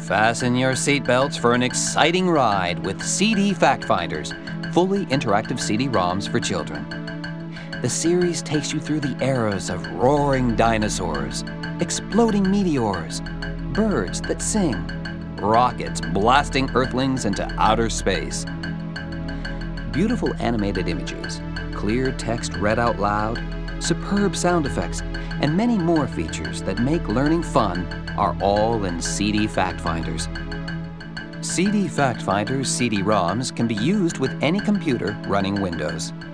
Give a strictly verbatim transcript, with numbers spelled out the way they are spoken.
Fasten your seatbelts for an exciting ride with C D Fact Finders, fully interactive C D ROMs for children. The series takes you through the eras of roaring dinosaurs, exploding meteors, birds that sing, rockets blasting Earthlings into outer space. Beautiful animated images, clear text read out loud, superb sound effects, and many more features that make learning fun are all in C D Fact Finders. C D Fact Finders C D ROMs can be used with any computer running Windows.